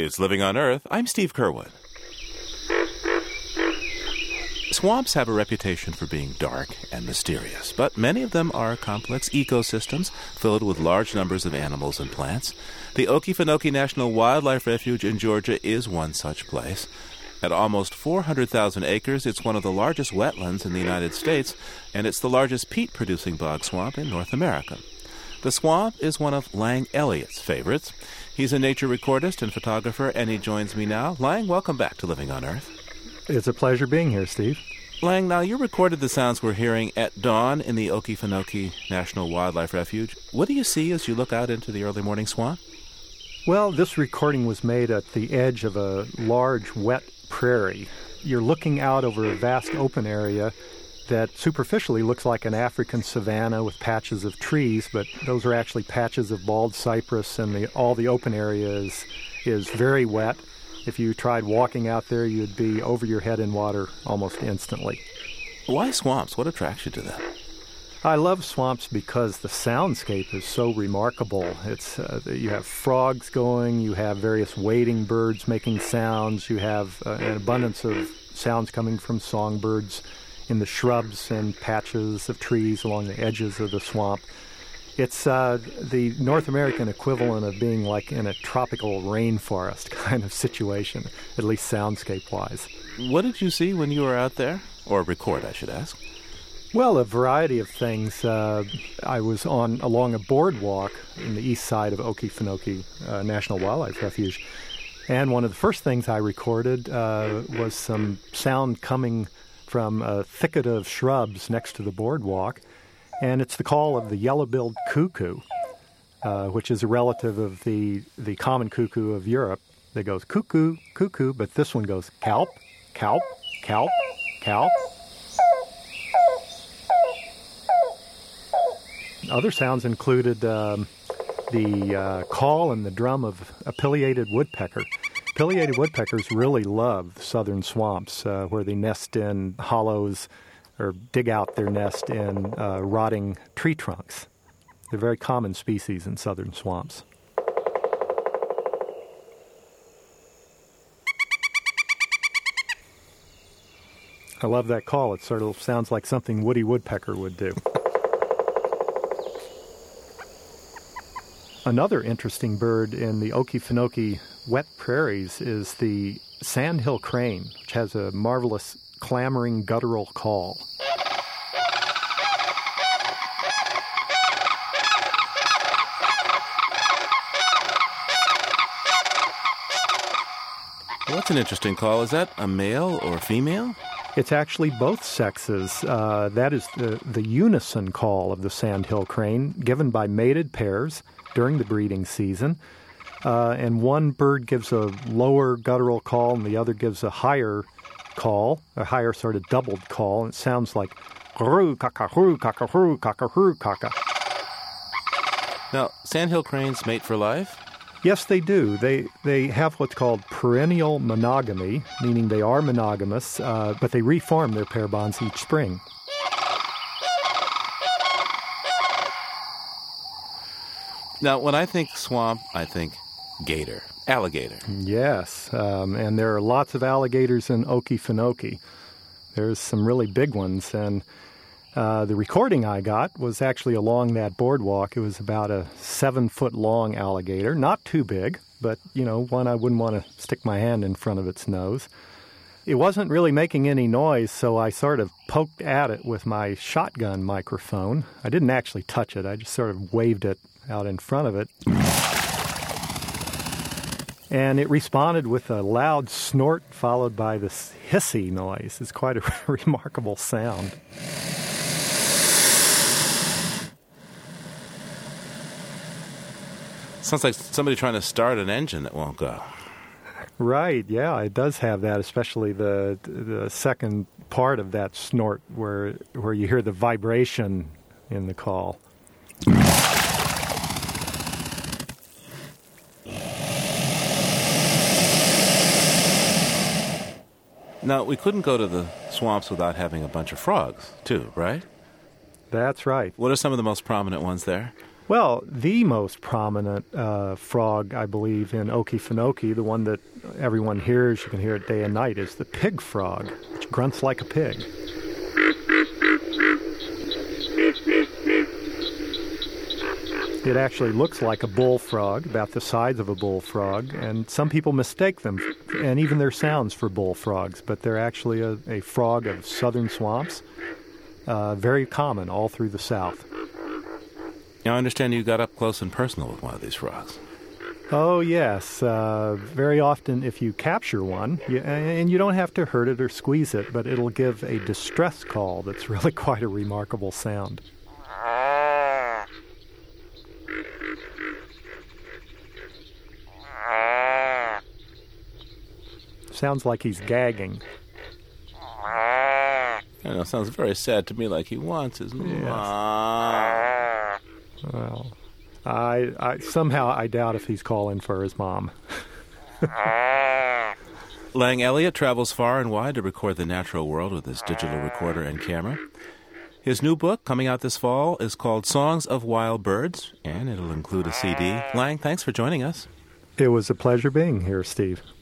It's Living on Earth. I'm Steve Curwood. Swamps have a reputation for being dark and mysterious, but many of them are complex ecosystems filled with large numbers of animals and plants. The Okefenokee National Wildlife Refuge in Georgia is one such place. At almost 400,000 acres, it's one of the largest wetlands in the United States, and it's the largest peat-producing bog swamp in North America. The swamp is one of Lang Elliott's favorites. He's a nature recordist and photographer, and he joins me now. Lang, welcome back to Living on Earth. It's a pleasure being here, Steve. Lang, now you recorded the sounds we're hearing at dawn in the Okefenokee National Wildlife Refuge. What do you see as you look out into the early morning swamp? Well, this recording was made at the edge of a large, wet prairie. You're looking out over a vast open area that superficially looks like an African savanna with patches of trees, but those are actually patches of bald cypress, and all the open area is very wet. If you tried walking out there, you'd be over your head in water almost instantly. Why swamps? What attracts you to them? I love swamps because the soundscape is so remarkable. You have frogs going, you have various wading birds making sounds, you have an abundance of sounds coming from songbirds in the shrubs and patches of trees along the edges of the swamp. It's the North American equivalent of being like in a tropical rainforest kind of situation, at least soundscape-wise. What did you see when you were out there? Or record, I should ask. Well, a variety of things. I was along a boardwalk in the east side of Okefenokee National Wildlife Refuge, and one of the first things I recorded was some sound coming from a thicket of shrubs next to the boardwalk, and it's the call of the yellow-billed cuckoo, which is a relative of the common cuckoo of Europe that goes cuckoo, cuckoo, but this one goes calp, calp, calp, calp. Other sounds included the call and the drum of a pileated woodpecker. Pileated woodpeckers really love southern swamps where they nest in hollows or dig out their nest in rotting tree trunks. They're a very common species in southern swamps. I love that call. It sort of sounds like something Woody Woodpecker would do. Another interesting bird in the Okefenokee wet prairies is the sandhill crane, which has a marvelous clamoring guttural call. Well, that's an interesting call. Is that a male or female? It's actually both sexes. That is the unison call of the sandhill crane, given by mated pairs during the breeding season. And one bird gives a lower guttural call and the other gives a higher call, a higher sort of doubled call. And it sounds like hru kaka hru kaka hru kaka hru kaka. Now, sandhill cranes mate for life? Yes, they do. They have what's called perennial monogamy, meaning they are monogamous, but they reform their pair bonds each spring. Now, when I think swamp, I think gator, alligator. Yes, and there are lots of alligators in Okefenokee. There's some really big ones, and the recording I got was actually along that boardwalk. It was about a 7-foot-long alligator, not too big, but, one I wouldn't want to stick my hand in front of its nose. It wasn't really making any noise, so I sort of poked at it with my shotgun microphone. I didn't actually touch it. I just sort of waved it out in front of it. And it responded with a loud snort followed by this hissy noise. It's quite a remarkable sound. Sounds like somebody trying to start an engine that won't go. Right, yeah, it does have that, especially the second part of that snort where you hear the vibration in the call. Now, we couldn't go to the swamps without having a bunch of frogs, too, right? That's right. What are some of the most prominent ones there? Well, the most prominent frog, I believe, in Okefenokee, the one that everyone hears, you can hear it day and night, is the pig frog, which grunts like a pig. It actually looks like a bullfrog, about the size of a bullfrog, and some people mistake them, and even their sounds, for bullfrogs, but they're actually a frog of southern swamps, very common all through the South. Now, I understand you got up close and personal with one of these frogs. Oh, yes. Very often, if you capture one, and you don't have to hurt it or squeeze it, but it'll give a distress call that's really quite a remarkable sound. Sounds like he's gagging. I know, it sounds very sad to me, like he wants his mom. Well, I somehow doubt if he's calling for his mom. Lang Elliott travels far and wide to record the natural world with his digital recorder and camera. His new book, coming out this fall, is called Songs of Wild Birds, and it'll include a CD. Lang, thanks for joining us. It was a pleasure being here, Steve.